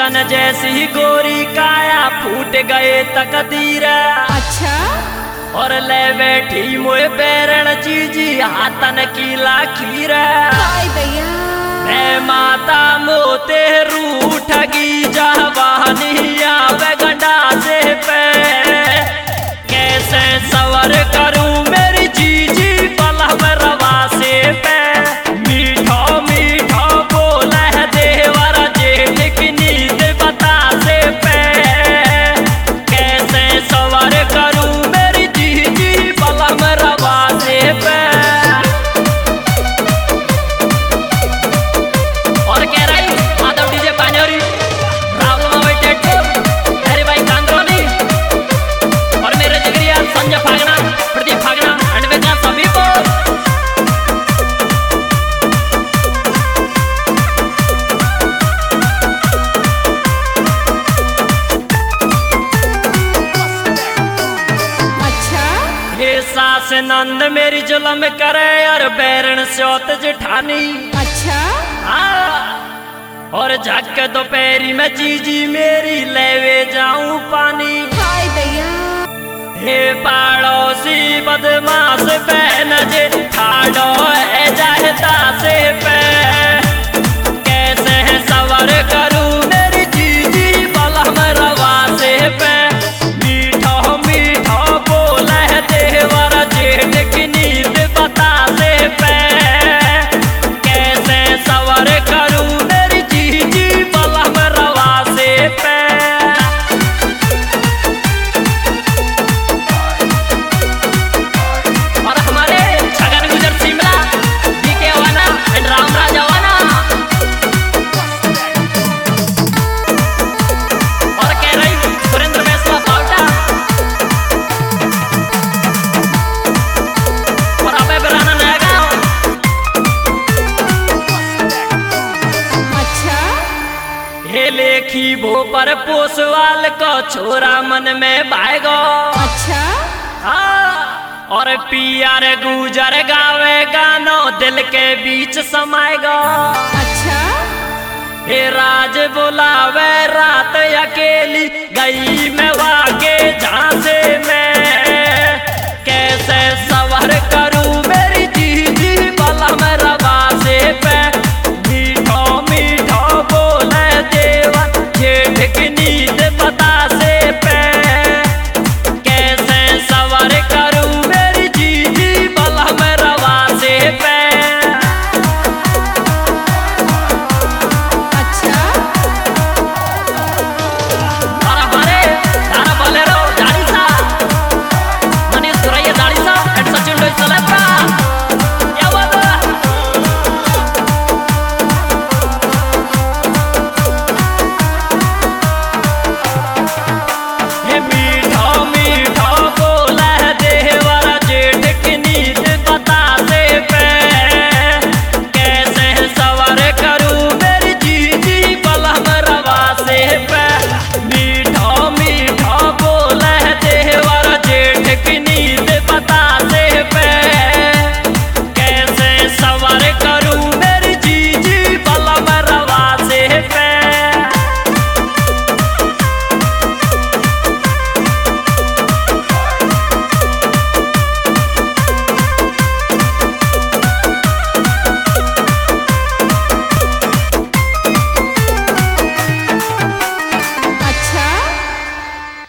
सन जैसी गोरी काया फूट गए तकदीर। अच्छा और ले बैठी मोए पैरण जीजी हाथन की लाखीर। हाय दैया मैं माता मोते रूठ गी जवानिया गंडा से पे कैसे सवर करूं मेरी जीजी पलम रवा से पे। मीठो मीठो बोले है देवर जेठ की नींद बता से पे कैसे सवर करूं मेरी जीजी पलम रवा से पे। और कह रही माधव डीजे पानियोरी रावल बैठे हरे भाई कांद्रोनी और मेरे जिगरिया संजय फागना प्रदीप फागना अंडवेगा सभी को। अच्छा ये सास नंद मेरी जुलम करे और बैरण स्योत जेठानी। अच्छा और झक दोपहरी में जीजी मेरी लेवे जाऊं पानी। हाय दैया हे पड़ोसी बदमाश बहन जे ठाडो है जाहता से पे कैसे है सवर करूं मेरी जीजी बलम रवा से पे। मीठो मीठो बोले है देवर जेठ की नींद बता से पे कैसे सवर करूं मेरी जीजी बलम रवा से पे। और हमारे छगन गुजर सिमला डीके वाना एंड राम राजा वाना और कह रही सुरेंद्र बेसवा पावटा और अबे बिराना नया गाँव। अच्छा हे लेखी भो पर पोसवाल को छोरा मन में भागो। अच्छा और पियर गुजर गावे गानो दिल के बीच समाएगा। अच्छा हे राज बुलावे रात अकेली गई मैं वाके झांसे में